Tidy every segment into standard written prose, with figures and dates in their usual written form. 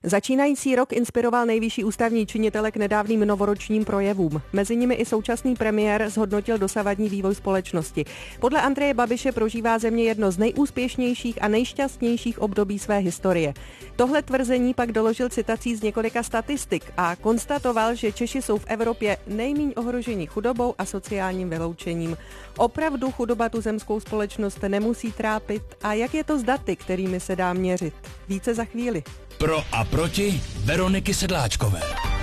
Začínající rok inspiroval nejvyšší ústavní činitele k nedávným novoročním projevům. Mezi nimi i současný premiér zhodnotil dosavadní vývoj společnosti. Podle Andreje Babiše prožívá země jedno z nejúspěšnějších a nejšťastnějších období své historie. Tohle tvrzení pak doložil citací z několika statistik a konstatoval, že Češi jsou v Evropě nejméně ohroženi chudobou a sociálním vyloučením. Opravdu chudoba tu zemskou společnost nemusí trápit? A jak je to s daty, kterými se dá měřit? Více za chvíli. Pro a proti Veroniky Sedláčkové.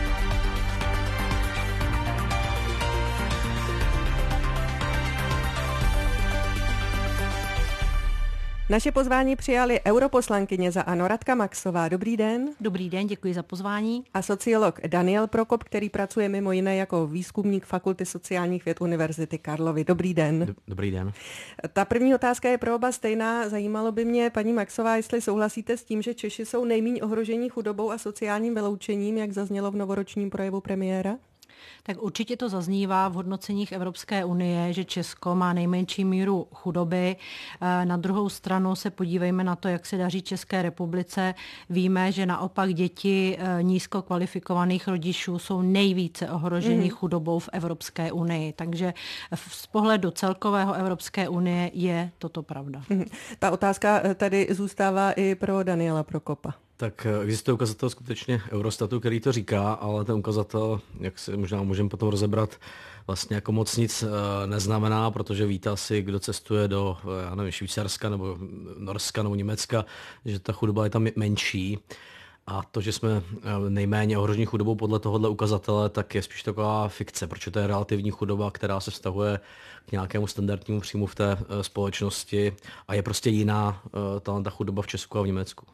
Naše pozvání přijali europoslankyně za ANO Radka Maxová. Dobrý den. Dobrý den, děkuji za pozvání. A sociolog Daniel Prokop, který pracuje mimo jiné jako výzkumník Fakulty sociálních věd Univerzity Karlovy. Dobrý den. Dobrý den. Ta první otázka je pro oba stejná. Zajímalo by mě, paní Maxová, jestli souhlasíte s tím, že Češi jsou nejméně ohrožení chudobou a sociálním vyloučením, jak zaznělo v novoročním projevu premiéra? Tak určitě to zaznívá v hodnoceních Evropské unie, že Česko má nejmenší míru chudoby. Na druhou stranu se podívejme na to, jak se daří České republice. Víme, že naopak děti nízko kvalifikovaných rodičů jsou nejvíce ohroženi chudobou v Evropské unii. Takže z pohledu celkového Evropské unie je toto pravda. Ta otázka tady zůstává i pro Daniela Prokopa. Tak existuje ukazatel skutečně Eurostatu, který to říká, ale ten ukazatel, jak si možná můžeme potom rozebrat, vlastně jako moc nic neznamená, protože víte asi, kdo cestuje do, já nevím, Švýcarska nebo Norska nebo Německa, že ta chudoba je tam menší. A to, že jsme nejméně ohroženi chudobou podle tohohle ukazatele, tak je spíš taková fikce, protože to je relativní chudoba, která se vztahuje k nějakému standardnímu příjmu v té společnosti a je prostě jiná ta chudoba v Česku a v Německu.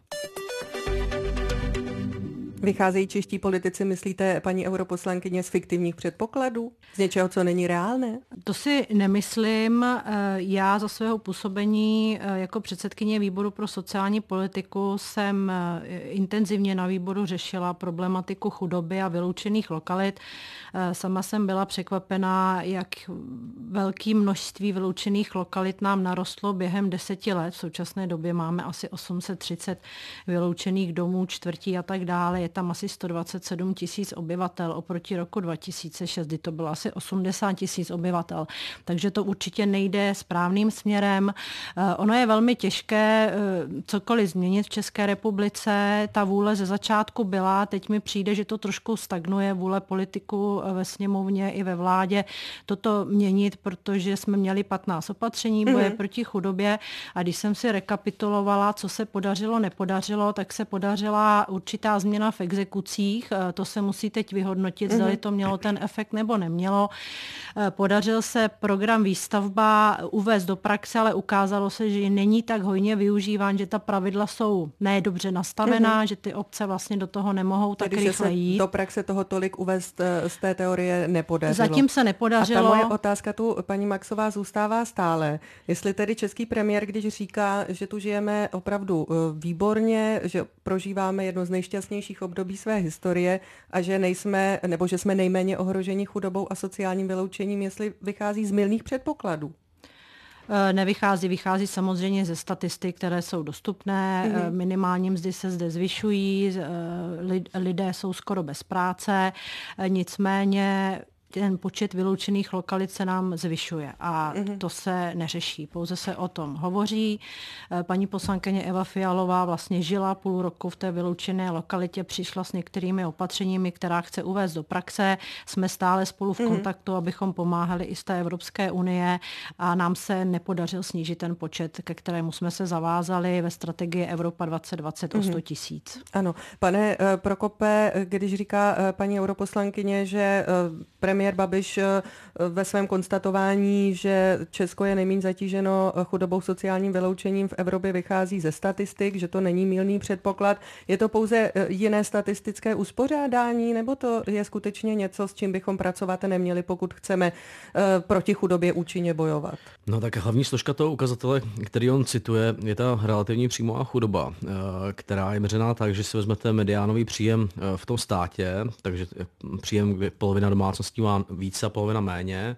Vycházejí čeští politici, myslíte, paní europoslankyně, z fiktivních předpokladů? Z něčeho, co není reálné? To si nemyslím. Já za svého působení jako předsedkyně výboru pro sociální politiku jsem intenzivně na výboru řešila problematiku chudoby a vyloučených lokalit. Sama jsem byla překvapená, jak velké množství vyloučených lokalit nám narostlo během 10 let. V současné době máme asi 830 vyloučených domů, čtvrtí a tak dále. Je tam asi 127 000 obyvatel oproti roku 2006, kdy to bylo asi 80 000 obyvatel. Takže to určitě nejde správným směrem. Ono je velmi těžké cokoliv změnit v České republice. Ta vůle ze začátku byla, teď mi přijde, že to trošku stagnuje, vůle politiků ve sněmovně i ve vládě toto měnit, protože jsme měli 15 opatření boje proti chudobě a když jsem si rekapitulovala, co se podařilo, nepodařilo, tak se podařila určitá změna v exekucích. To se musí teď vyhodnotit, zda to mělo ten efekt nebo nemělo. Podařil se program Výstavba uvést do praxe, ale ukázalo se, že není tak hojně využíván, že ta pravidla jsou nedobře nastavená, že ty obce vlastně do toho nemohou tak rychle jít. Do praxe toho tolik uvést z té teorie nepodařilo. Zatím se nepodařilo. A ta moje otázka tu, paní Maxová, zůstává stále. Jestli tedy český premiér, když říká, že tu žijeme opravdu výborně, že prožíváme jedno z nejšťastnějších období své historie a že nejsme, nebo že jsme nejméně ohroženi chudobou a sociálním vyloučením, jestli vychází z mylných předpokladů. Vychází samozřejmě ze statistik, které jsou dostupné, minimální mzdy se zde zvyšují, lidé jsou skoro bez práce, nicméně ten počet vyloučených lokalit se nám zvyšuje a to se neřeší, pouze se o tom hovoří. Paní poslankyně Eva Fialová vlastně žila půl roku v té vyloučené lokalitě, přišla s některými opatřeními, která chce uvést do praxe. Jsme stále spolu v kontaktu, abychom pomáhali i z té Evropské unie a nám se nepodařil snížit ten počet, ke kterému jsme se zavázali ve strategii Evropa 2020 o 100 000. Ano. Pane Prokope, když říká paní europoslankyně, že premiér Babiš ve svém konstatování, že Česko je nejméně zatíženo chudobou, sociálním vyloučením v Evropě, vychází ze statistik, že to není mylný předpoklad. Je to pouze jiné statistické uspořádání, nebo to je skutečně něco, s čím bychom pracovat neměli, pokud chceme proti chudobě účinně bojovat? No tak hlavní složka toho ukazatele, který on cituje, je ta relativní příjmová chudoba, která je měřená tak, že si vezmete mediánový příjem v tom státě, takže příjem polovina domácností má více a polovina méně.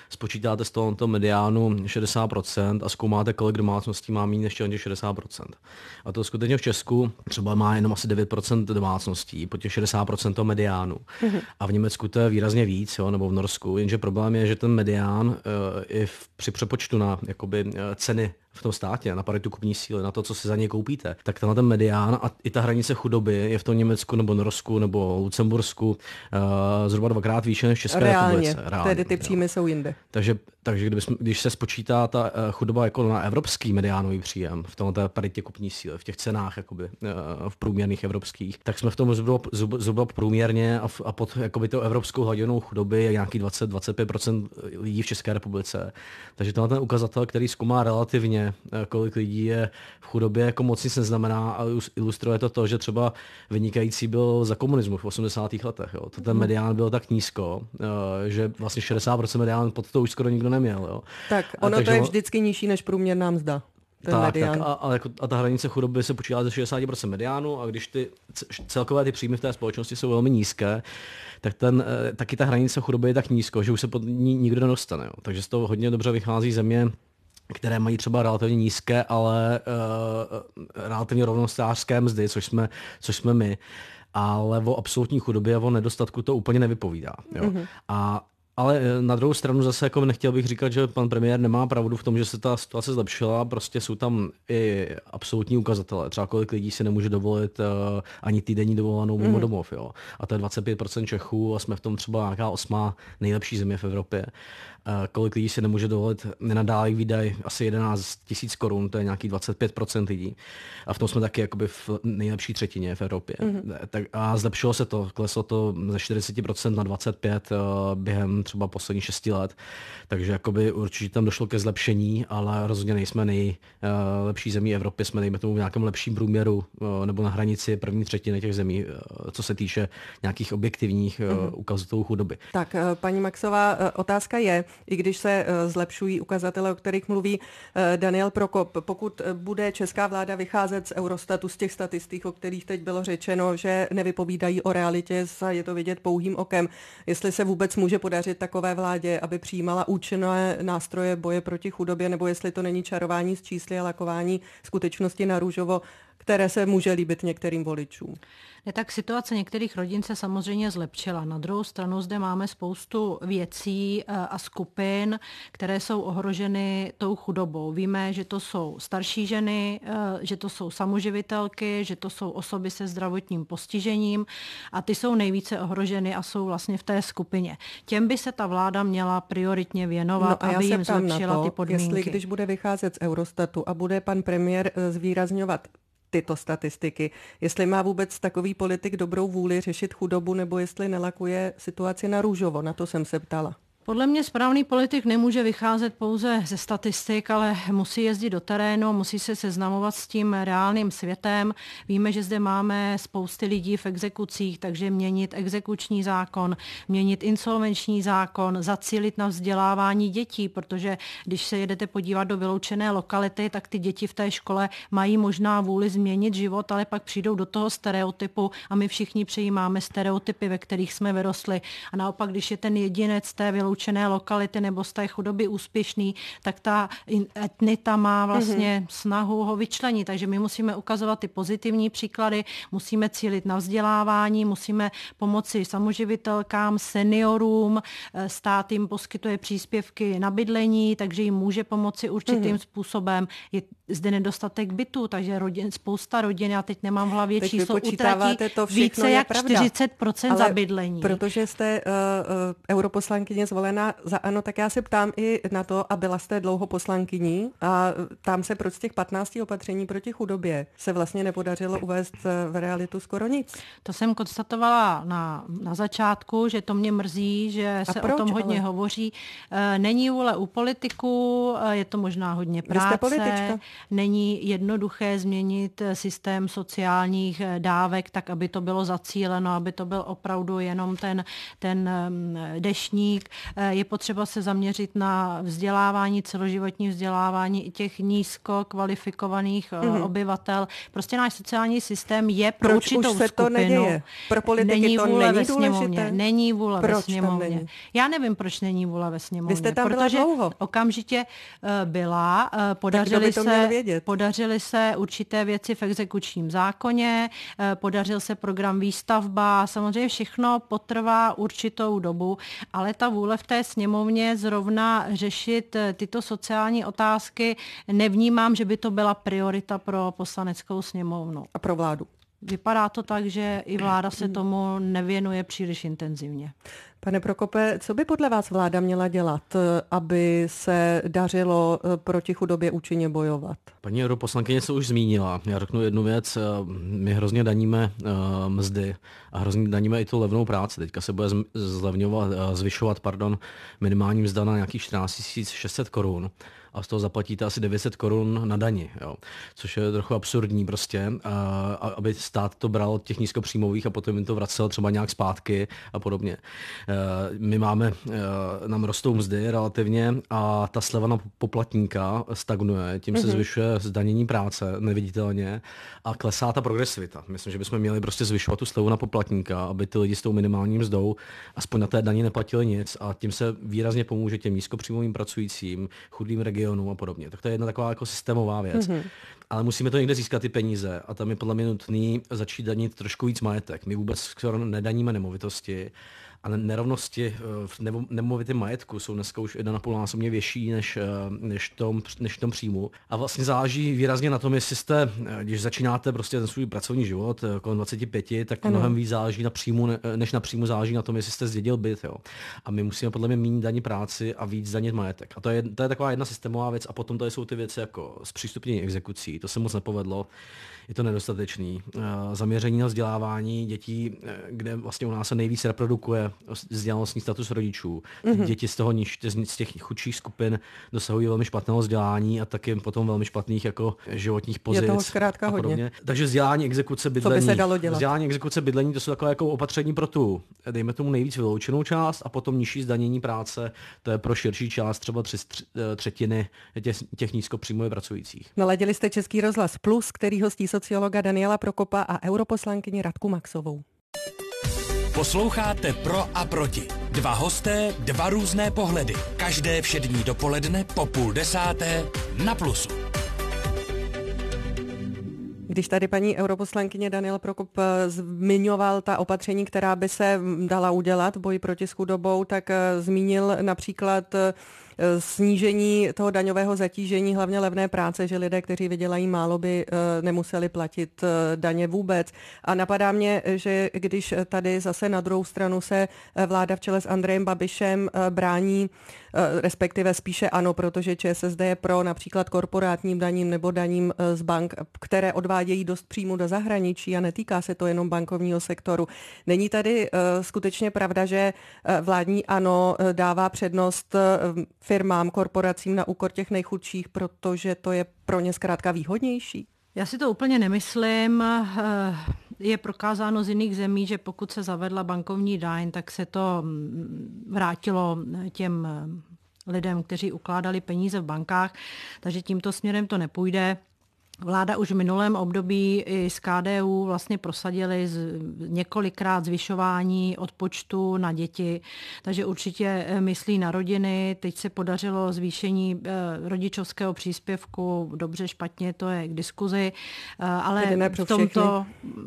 spočítáte z toho mediánu 60% a zkoumáte, kolik domácností má méně než 60%. A to skutečně v Česku třeba má jenom asi 9% domácností po těch 60% toho mediánu. A v Německu to je výrazně víc, jo, nebo v Norsku, jenže problém je, že ten medián i při přepočtu na jakoby ceny v tom státě, na paritu kupní síly, na to, co si za něj koupíte, tak tenhle ten medián a i ta hranice chudoby je v tom Německu nebo Norsku nebo Lucembursku zhruba 2x výše než v České republice. Reálně, tedy ty příjmy jsou jinde. Takže když se spočítá ta chudoba jako na evropský mediánový příjem v tomto paritě kupní síly, v těch cenách jakoby, v průměrných evropských, tak jsme v tom zhruba průměrně a pod jakoby tou evropskou hladinou chudoby je nějaký 20-25% lidí v České republice. Takže tenhle ten ukazatel, který zkoumá relativně, kolik lidí je v chudobě, jako moc nic neznamená, ale ilustruje to, že třeba vynikající byl za komunismu v 80. letech. Jo. Ten medián byl tak nízko, že vlastně 60% medián pod to už skoro nikdo neměl. Jo. Tak ono to je vždycky nižší než průměrná mzda. A ta hranice chudoby se počítá ze 60% mediánu a když ty celkové ty příjmy v té společnosti jsou velmi nízké, tak taky ta hranice chudoby je tak nízko, že už se pod ní nikdo nedostane. Jo. Takže z toho hodně dobře vychází země, které mají třeba relativně nízké, ale relativně rovnostářské mzdy, což jsme my. Ale o absolutní chudobě a o nedostatku to úplně nevypovídá. Jo. Ale na druhou stranu zase jako nechtěl bych říkat, že pan premiér nemá pravdu v tom, že se ta situace zlepšila, prostě jsou tam i absolutní ukazatele. Třeba kolik lidí si nemůže dovolit ani týdenní dovolenou mimo domov. Jo. A to je 25% Čechů a jsme v tom třeba nějaká 8. nejlepší země v Evropě. Kolik lidí si nemůže dovolit nenadálý výdaj asi 11 000 korun, to je nějaký 25% lidí. A v tom jsme taky jakoby v nejlepší třetině v Evropě. A zlepšilo se to, kleslo to ze 40% na 25% během třeba posledních 6 let. Takže jakoby určitě tam došlo ke zlepšení, ale rozhodně nejsme nejlepší zemí Evropy, jsme dejme tomu v nějakém lepším průměru nebo na hranici první třetiny těch zemí, co se týče nějakých objektivních ukazatelů chudoby. Tak, paní Maxová, otázka je, i když se zlepšují ukazatele, o kterých mluví Daniel Prokop, pokud bude česká vláda vycházet z Eurostatu, z těch statistik, o kterých teď bylo řečeno, že nevypovídají o realitě, je to vidět pouhým okem, jestli se vůbec může podařit takové vládě, aby přijímala účinné nástroje boje proti chudobě, nebo jestli to není čarování s čísly a lakování skutečnosti na růžovo, které se může líbit některým voličům. Tak situace některých rodin se samozřejmě zlepšila. Na druhou stranu zde máme spoustu věcí a skupin, které jsou ohroženy tou chudobou. Víme, že to jsou starší ženy, že to jsou samoživitelky, že to jsou osoby se zdravotním postižením a ty jsou nejvíce ohroženy a jsou vlastně v té skupině. Těm by se ta vláda měla prioritně věnovat, aby jim zlepšila ty podmínky. Jestli když bude vycházet z Eurostatu a bude pan premiér zvýrazňovat tyto statistiky, jestli má vůbec takový politik dobrou vůli řešit chudobu, nebo jestli nelakuje situaci na růžovo, na to jsem se ptala. Podle mě správný politik nemůže vycházet pouze ze statistik, ale musí jezdit do terénu, musí se seznamovat s tím reálným světem. Víme, že zde máme spousty lidí v exekucích, takže měnit exekuční zákon, měnit insolvenční zákon, zacílit na vzdělávání dětí, protože když se jedete podívat do vyloučené lokality, tak ty děti v té škole mají možná vůli změnit život, ale pak přijdou do toho stereotypu a my všichni přijímáme stereotypy, ve kterých jsme vyrostli. A naopak, když je ten jedinec té vyloučené lokality nebo z té chudoby úspěšný, tak ta etnita má vlastně snahu ho vyčlenit. Takže my musíme ukazovat ty pozitivní příklady, musíme cílit na vzdělávání, musíme pomoci samoživitelkám, seniorům, stát jim poskytuje příspěvky na bydlení, takže jim může pomoci určitým způsobem. Je zde nedostatek bytů, takže spousta rodin, já teď nemám v hlavě číslo, utratí více jak 40% za bydlení. Protože jste europoslankyně zvolená za ANO, tak já se ptám i na to, a byla jste dlouho poslankyní, a tam se proč z těch 15 opatření proti chudobě se vlastně nepodařilo uvést v realitu skoro nic. To jsem konstatovala na začátku, že to mě mrzí, že se o tom hodně hovoří. Není vůle u politiků, je to možná hodně práce. Není jednoduché změnit systém sociálních dávek tak, aby to bylo zacíleno, aby to byl opravdu jenom ten deštník. Je potřeba se zaměřit na vzdělávání, celoživotní vzdělávání i těch nízkokvalifikovaných obyvatel. Prostě náš sociální systém je pro určitou skupinu. To neděje? Pro politiky není to vůle není ve sněmovně. Není vůle ve sněmovně. Není? Já nevím, proč není vůle ve sněmovně. Vy jste tam byla dlouho. Okamžitě byla. Podařily se určité věci v exekučním zákoně, podařil se program Výstavba. Samozřejmě všechno potrvá určitou dobu, ale ta vůle v té sněmovně zrovna řešit tyto sociální otázky nevnímám, že by to byla priorita pro poslaneckou sněmovnu. A pro vládu? Vypadá to tak, že i vláda se tomu nevěnuje příliš intenzivně. Pane Prokope, co by podle vás vláda měla dělat, aby se dařilo proti chudobě účinně bojovat? Paní europoslankyně se už zmínila. Já řeknu jednu věc. My hrozně daníme mzdy a hrozně daníme i tu levnou práci. Teďka se bude zvyšovat minimální mzda na nějakých 14 600 korun. A z toho zaplatíte asi 900 korun na dani, jo. Což je trochu absurdní prostě, aby stát to bral od těch nízkopříjmových a potom jim to vracel třeba nějak zpátky a podobně. Nám rostou mzdy relativně a ta sleva na poplatníka stagnuje, tím se zvyšuje zdanění práce neviditelně a klesá ta progresivita. Myslím, že bychom měli prostě zvyšovat tu slevu na poplatníka, aby ty lidi s tou minimální mzdou aspoň na té dani neplatili nic a tím se výrazně pomůže těm nízkopříjmovým pracujícím, chudým regionům a podobně. Tak to je jedna taková jako systémová věc. Ale musíme to někde získat ty peníze a tam je podle mě nutný začít danit trošku víc majetek. My vůbec skoro nedaníme nemovitosti a nerovnosti v nemovitém majetku jsou dneska už 1,5násobně větší než v tom příjmu. A vlastně záleží výrazně na tom, jestli jste, když začínáte prostě ten svůj pracovní život kolem 25, tak mnohem víc záleží na příjmu, než na příjmu záleží na tom, jestli jste zdědil byt. Jo. A my musíme podle mě méně danit práci a víc danit majetek. A to je taková jedna systémová věc a potom tady jsou ty věci jako zpřístupnění exekucí. To se moc nepovedlo. Je to nedostatečný. Zaměření na vzdělávání dětí, kde vlastně u nás se nejvíc reprodukuje vzdělanostní status rodičů. Děti z těch chudších skupin dosahují velmi špatného vzdělání a taky potom velmi špatných jako životních pozic. Je toho zkrátka a podobně. Hodně. Takže vzdělání, exekuce, bydlení. Co by se dalo dělat? Vzdělání, exekuce, bydlení, to jsou takové jako opatření pro tu, dejme tomu nejvíc vyloučenou část a potom nižší zdanění práce, to je pro širší část, třeba 3/3 těch nízkopříjmově pracujících. Naladili jste Český rozhlas Plus, který hostí sociologa Daniela Prokopa a europoslankyni Radku Maxovou. Posloucháte Pro a proti. Dva hosté, dva různé pohledy. Každé všední dopoledne po 9:30 na Plusu. Když tady paní europoslankyně Daniel Prokop zmiňoval ta opatření, která by se dala udělat v boji proti s chudobou, tak zmínil například snížení toho daňového zatížení, hlavně levné práce, že lidé, kteří vydělají málo, by nemuseli platit daně vůbec. A napadá mě, že když tady zase na druhou stranu se vláda v čele s Andrejem Babišem brání, respektive spíše ano, protože ČSSD je pro například korporátním daním nebo daním z bank, které odvádějí dost příjmu do zahraničí a netýká se to jenom bankovního sektoru. Není tady skutečně pravda, že vládní ANO dává přednost firmám, korporacím na úkor těch nejchudších, protože to je pro ně zkrátka výhodnější? Já si to úplně nemyslím. Je prokázáno z jiných zemí, že pokud se zavedla bankovní daň, tak se to vrátilo těm lidem, kteří ukládali peníze v bankách, takže tímto směrem to nepůjde. Vláda už v minulém období i z KDU vlastně prosadili několikrát zvyšování odpočtu na děti, takže určitě myslí na rodiny. Teď se podařilo zvýšení rodičovského příspěvku, dobře, špatně, to je k diskuzi, ale ne pro tomto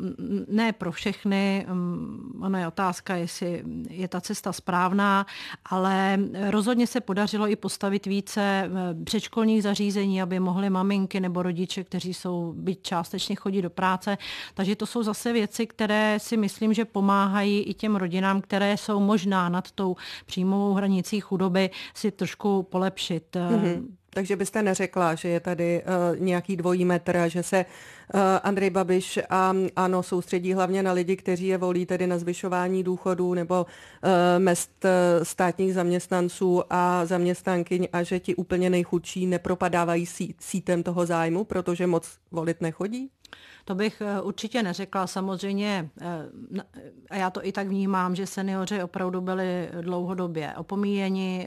ne pro všechny. Ono je otázka, jestli je ta cesta správná, ale rozhodně se podařilo i postavit více předškolních zařízení, aby mohly maminky nebo rodiče, kteří jsou byť částečně chodí do práce. Takže to jsou zase věci, které si myslím, že pomáhají i těm rodinám, které jsou možná nad tou příjmovou hranicí chudoby, si trošku polepšit. Takže byste neřekla, že je tady nějaký dvojí metr a že se Andrej Babiš a ANO soustředí hlavně na lidi, kteří je volí, tedy na zvyšování důchodů nebo mezd státních zaměstnanců a zaměstnankyň a že ti úplně nejchudší nepropadávají sítem toho zájmu, protože moc volit nechodí? To bych určitě neřekla. Samozřejmě, a já to i tak vnímám, že seniori opravdu byli dlouhodobě opomíjeni,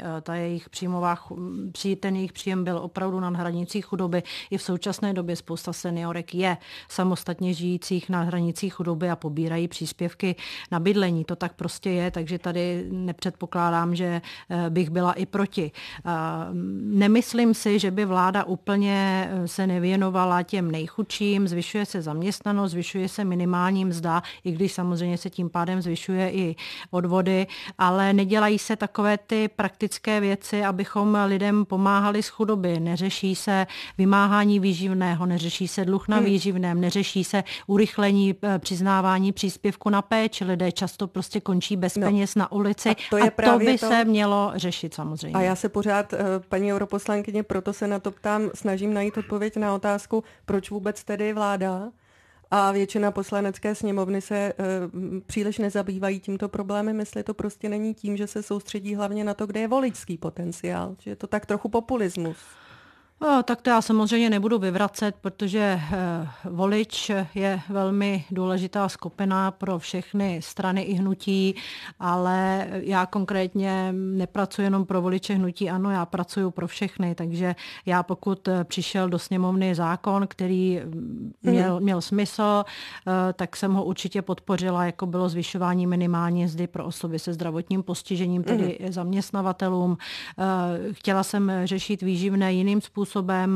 ten jejich příjem byl opravdu na hranici chudoby. I v současné době spousta seniorek je samostatně žijících na hranici chudoby a pobírají příspěvky na bydlení. To tak prostě je, takže tady nepředpokládám, že bych byla i proti. Nemyslím si, že by vláda úplně se nevěnovala těm nejchudším, zvyšuje se zaměstnanost, zvyšuje se minimální mzda, i když samozřejmě se tím pádem zvyšuje i odvody, ale nedělají se takové ty praktické věci, abychom lidem pomáhali z chudoby. Neřeší se vymáhání výživného, neřeší se dluh na výživném, neřeší se urychlení přiznávání příspěvku na péči. Lidé často prostě končí bez peněz na ulici a to by se mělo řešit samozřejmě. A já se pořád, paní europoslankyně, proto se na to ptám, snažím najít odpověď na otázku, proč vůbec tedy vláda a většina poslanecké sněmovny se příliš nezabývají tímto problémem, jestli to prostě není tím, že se soustředí hlavně na to, kde je voličský potenciál, že je to tak trochu populismus. Tak to já samozřejmě nebudu vyvracet, protože volič je velmi důležitá skupina pro všechny strany i hnutí, ale já konkrétně nepracuji jenom pro voliče hnutí ANO, já pracuji pro všechny, takže já pokud přišel do sněmovny zákon, který měl smysl, tak jsem ho určitě podpořila, jako bylo zvyšování minimální mzdy pro osoby se zdravotním postižením, tedy zaměstnavatelům. Chtěla jsem řešit výživné jiným způsobem.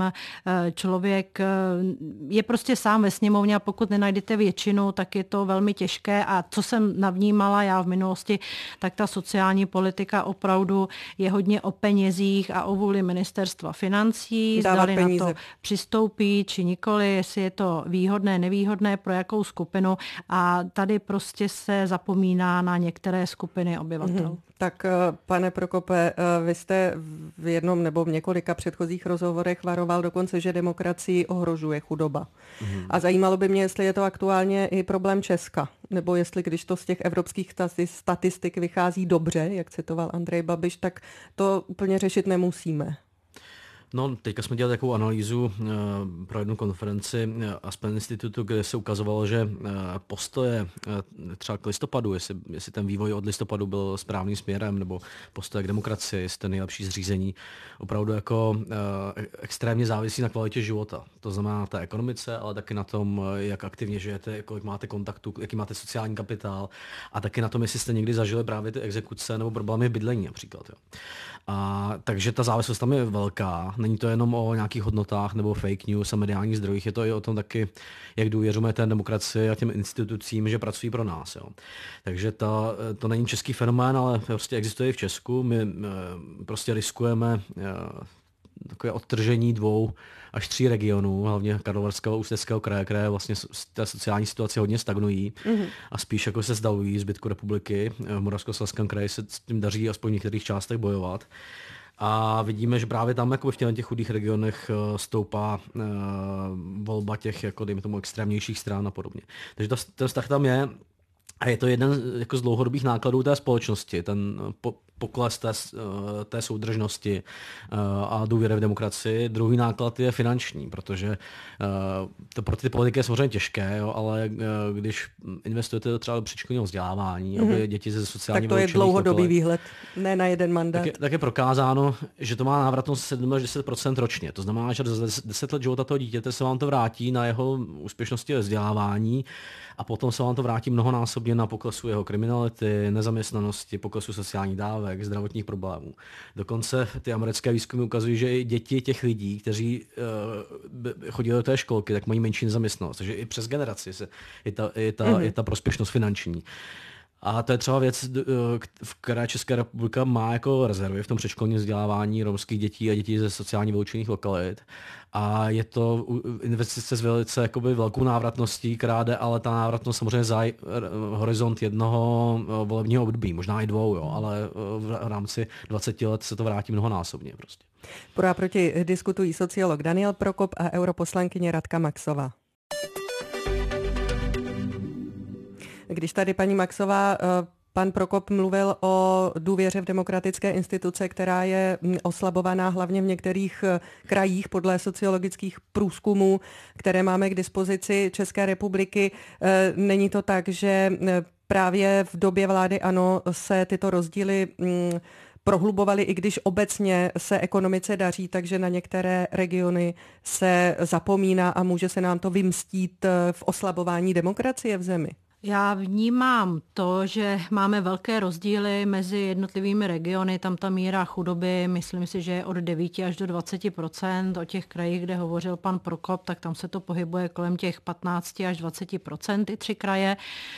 Člověk je prostě sám ve sněmovně a pokud nenajdete většinu, tak je to velmi těžké. A co jsem navnímala já v minulosti, tak ta sociální politika opravdu je hodně o penězích a o vůli ministerstva financí. Zdali na to přistoupí, či nikoli, jestli je to výhodné, nevýhodné, pro jakou skupinu. A tady prostě se zapomíná na některé skupiny obyvatel. Tak pane Prokope, vy jste v jednom nebo v několika předchozích rozhovorech varoval dokonce, že demokracii ohrožuje chudoba. A zajímalo by mě, jestli je to aktuálně i problém Česka, nebo jestli když to z těch evropských statistik vychází dobře, jak citoval Andrej Babiš, tak to úplně řešit nemusíme. No, teďka jsme dělali takovou analýzu pro jednu konferenci Aspen Institutu, kde se ukazovalo, že postoje třeba k listopadu, jestli ten vývoj od listopadu byl správným směrem, nebo postoje k demokracii, jestli to nejlepší zřízení, opravdu jako extrémně závisí na kvalitě života. To znamená na té ekonomice, ale taky na tom, jak aktivně žijete, kolik máte kontaktu, jaký máte sociální kapitál a taky na tom, jestli jste někdy zažili právě ty exekuce nebo problémy v bydlení například. Jo. A takže ta závislost tam je velká. Není to jenom o nějakých hodnotách nebo fake news a mediálních zdrojích, je to i o tom taky, jak důvěřujeme té demokracii a těm institucím, že pracují pro nás. Jo. Takže to není český fenomén, ale prostě existuje i v Česku. My prostě riskujeme takové odtržení 2 až 3 regionů, hlavně Karlovarského a Ústeckého kraje, které vlastně té sociální situace hodně stagnují a spíš jako se zdalují zbytku republiky. V Moravskoslezském kraji se s tím daří aspoň v některých částech bojovat. A vidíme, že právě tam jako v těch chudých regionech stoupá volba těch jako dejme tomu extrémnějších stran a podobně. Takže ten vztah tam je a je to jeden jako z dlouhodobých nákladů té společnosti, ten pokles té soudržnosti a důvěry v demokracii. Druhý náklad je finanční, protože to pro ty politiky je samozřejmě těžké, jo, ale když investujete třeba do předškolního vzdělávání, aby děti ze sociálně tak to je dlouhodobý výhled, ne na jeden mandát. Tak je prokázáno, že to má návratnost 7 až 10% ročně. To znamená, že za 10 let života toho dítěte se vám to vrátí na jeho úspěšnosti ve vzdělávání a potom se vám to vrátí mnohonásobně na poklesu jeho kriminality, nezaměstnanosti, poklesu sociálních dávek, zdravotních problémů. Dokonce ty americké výzkumy ukazují, že i děti těch lidí, kteří chodili do té školky, tak mají menší nezaměstnanost. Takže i přes generaci je ta prospěšnost finanční. A to je třeba věc, v které Česká republika má jako rezervy v tom předškolním vzdělávání romských dětí a dětí ze sociálně vyloučených lokalit. A je to investice s velice jakoby velkou návratností, která jde, ale ta návratnost samozřejmě za horizont jednoho volebního období, možná i 2, jo, ale v rámci 20 let se to vrátí mnohonásobně prostě. Pro a proti diskutují sociolog Daniel Prokop a europoslankyně Radka Maxová. Když tady paní Maxová Pan Prokop mluvil o důvěře v demokratické instituce, která je oslabovaná hlavně v některých krajích podle sociologických průzkumů, které máme k dispozici České republiky. Není to tak, že právě v době vlády ANO se tyto rozdíly prohlubovaly, i když obecně se ekonomice daří, takže na některé regiony se zapomíná a může se nám to vymstít v oslabování demokracie v zemi? Já vnímám to, že máme velké rozdíly mezi jednotlivými regiony. Tam ta míra chudoby, myslím si, že je od 9 až do 20%. O těch krajích, kde hovořil pan Prokop, tak tam se to pohybuje kolem těch 15 až 20%, ty 3 kraje.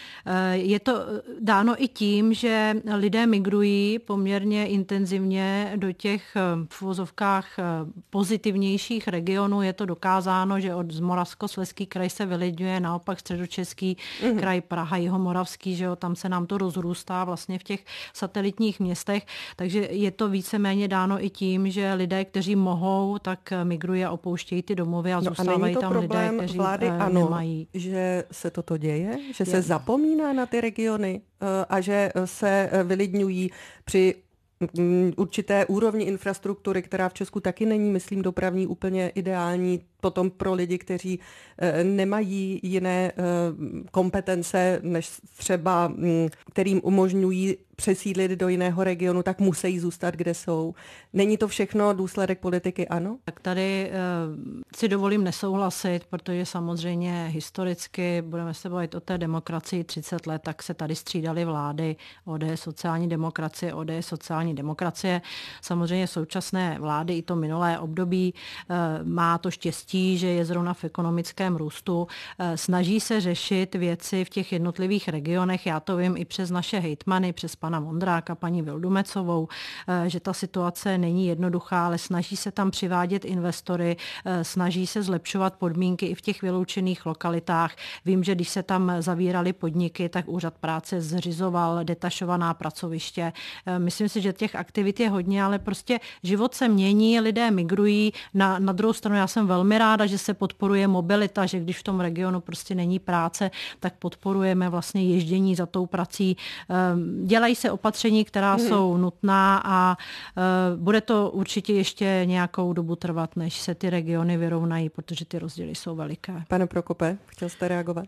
Je to dáno i tím, že lidé migrují poměrně intenzivně do těch v uvozovkách pozitivnějších regionů. Je to dokázáno, že od Moravskoslezský kraj se vylidňuje, naopak Středočeský kraj, Praha, Jihomoravský, že jo, tam se nám to rozrůstá vlastně v těch satelitních městech, takže je to víceméně dáno i tím, že lidé, kteří mohou, tak migrují a opouštějí ty domovy a zůstávají tam lidé, kteří vlády nemají. Že se toto děje? Že se zapomíná na ty regiony a že se vylidňují při určité úrovni infrastruktury, která v Česku taky není, myslím, dopravní úplně ideální, potom pro lidi, kteří nemají jiné kompetence, než třeba, kterým umožňují přesídlit do jiného regionu, tak musí zůstat, kde jsou. Není to všechno důsledek politiky ANO? Tak tady si dovolím nesouhlasit, protože samozřejmě historicky, budeme se bavit o té demokracii 30 let, tak se tady střídaly vlády, ODS sociální demokracie, ODS sociální demokracie. Samozřejmě současné vlády i to minulé období má to štěstí, že je zrovna v ekonomickém růstu. Snaží se řešit věci v těch jednotlivých regionech. Já to vím i přes naše hejtmany, přes pana Vondráka, paní Vildumecovou, že ta situace není jednoduchá, ale snaží se tam přivádět investory, snaží se zlepšovat podmínky i v těch vyloučených lokalitách. Vím, že když se tam zavíraly podniky, tak úřad práce zřizoval detašovaná pracoviště. Myslím si, že těch aktivit je hodně, ale prostě život se mění, lidé migrují. Na druhou stranu já jsem velmi ráda, že se podporuje mobilita, že když v tom regionu prostě není práce, tak podporujeme vlastně ježdění za tou prací. Dělají se opatření, která jsou nutná a bude to určitě ještě nějakou dobu trvat, než se ty regiony vyrovnají, protože ty rozdíly jsou veliké. Pane Prokope, chtěl jste reagovat?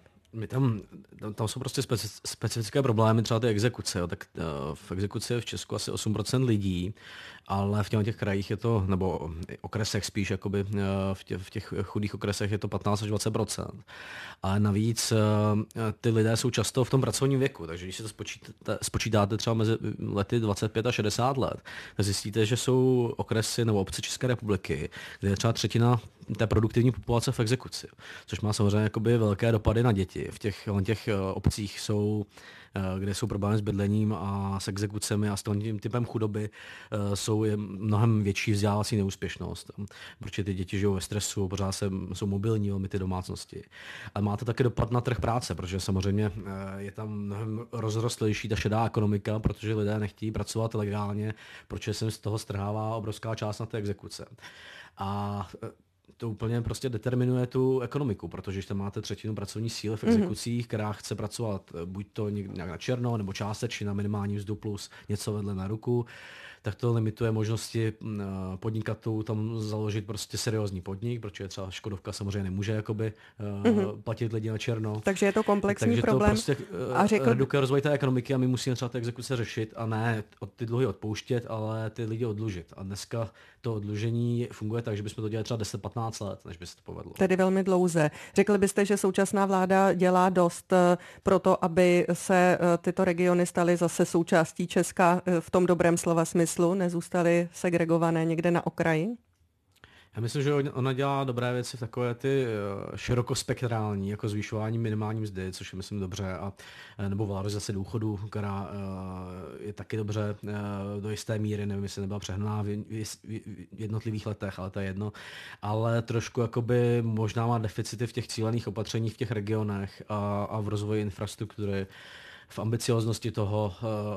Tam jsou prostě specifické problémy, třeba ty exekuce. Jo. Tak v exekuci je v Česku asi 8% lidí, ale v těch krajích je to, nebo okresech spíš, jakoby v těch chudých okresech je to 15 až 20%. Ale navíc ty lidé jsou často v tom pracovním věku, takže když si to spočítáte třeba mezi lety 25 a 60 let, tak zjistíte, že jsou okresy nebo obce České republiky, kde je třeba třetina té produktivní populace v exekuci, což má samozřejmě jakoby velké dopady na děti. V těch obcích jsou, kde jsou problémy s bydlením a s exekucemi a s tím typem chudoby, jsou mnohem větší vzdělávací neúspěšnost, protože ty děti žijou ve stresu, pořád jsou mobilní velmi ty domácnosti. Ale má to také dopad na trh práce, protože samozřejmě je tam mnohem rozrostlejší ta šedá ekonomika, protože lidé nechtějí pracovat legálně, protože se z toho strhává obrovská část na té exekuce. A to úplně prostě determinuje tu ekonomiku, protože když tam máte třetinu pracovní síly v exekucích, která chce pracovat buď to nějak na černo, nebo částečně na minimální mzdu plus něco vedle na ruku, tak to limituje možnosti podnikatelů tam založit prostě seriózní podnik, protože třeba Škodovka samozřejmě nemůže jakoby platit lidi na černo. Takže je to komplexní takže problém. Takže to prostě redukuje rozvoj té ekonomiky a my musíme třeba ty exekuce řešit a ne ty dluhy odpouštět, ale ty lidi oddlužit. A dneska to oddlužení funguje tak, že bychom to dělali třeba 10-15 let, než by se to povedlo. Tedy velmi dlouze. Řekli byste, že současná vláda dělá dost pro to, aby se tyto regiony staly zase součástí Česka v tom dobrém slova smyslu, nezůstaly segregované někde na okraji? Já myslím, že ona dělá dobré věci v takové ty širokospektrální, jako zvýšování minimální mzdy, což je myslím dobře, nebo valorizace důchodů, která je taky dobře do jisté míry, nevím, jestli nebyla přehnaná v jednotlivých letech, ale to je jedno. Ale trošku jakoby možná má deficity v těch cílených opatřeních v těch regionech a v rozvoji infrastruktury, v ambicioznosti toho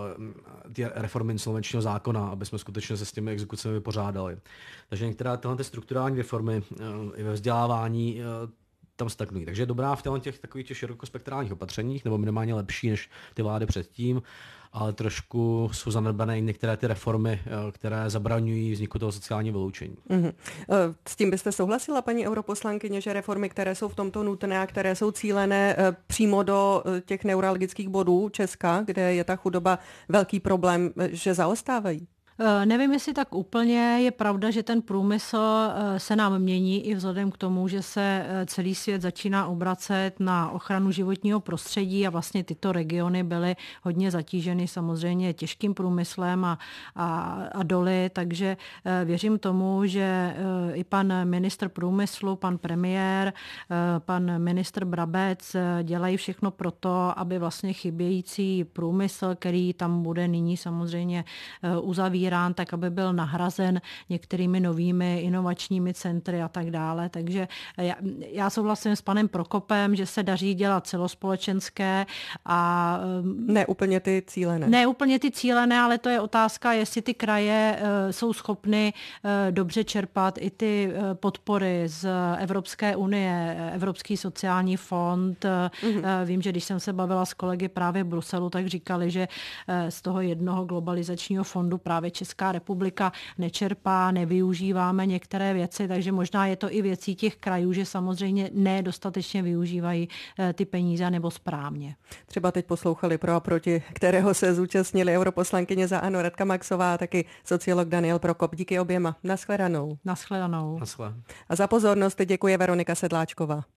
reformy insolvenčního zákona, aby jsme skutečně se s těmi exekucemi vypořádali. Takže některé tyhle strukturální reformy i ve vzdělávání tam stagnují. Takže je dobrá v těch takových širokospektrálních opatřeních, nebo minimálně lepší než ty vlády předtím, ale trošku jsou zanedbané i některé ty reformy, které zabraňují vzniku toho sociálního vyloučení. Mm-hmm. S tím byste souhlasila, paní europoslankyně, že reformy, které jsou v tomto nutné a které jsou cílené přímo do těch neuralgických bodů Česka, kde je ta chudoba velký problém, že zaostávají? Nevím, jestli tak úplně. Je pravda, že ten průmysl se nám mění i vzhledem k tomu, že se celý svět začíná obracet na ochranu životního prostředí a vlastně tyto regiony byly hodně zatíženy samozřejmě těžkým průmyslem a doly, takže věřím tomu, že i pan ministr průmyslu, pan premiér, pan ministr Brabec dělají všechno pro to, aby vlastně chybějící průmysl, který tam bude nyní samozřejmě uzavírán, tak aby byl nahrazen některými novými inovačními centry a tak dále. Takže já souhlasím s panem Prokopem, že se daří dělat celospolečenské a... Ne úplně ty cílené. Ne úplně ty cílené, ale to je otázka, jestli ty kraje jsou schopny dobře čerpat i ty podpory z Evropské unie, Evropský sociální fond. Vím, že když jsem se bavila s kolegy právě v Bruselu, tak říkali, že z toho jednoho globalizačního fondu právě Česká republika nečerpá, nevyužíváme některé věci, takže možná je to i věcí těch krajů, že samozřejmě nedostatečně využívají ty peníze nebo správně. Třeba teď poslouchali pro a proti, kterého se zúčastnili europoslankyně za ANO Radka Maxová a taky sociolog Daniel Prokop. Díky oběma. Naschledanou. Naschledanou. A za pozornost děkuje Veronika Sedláčková.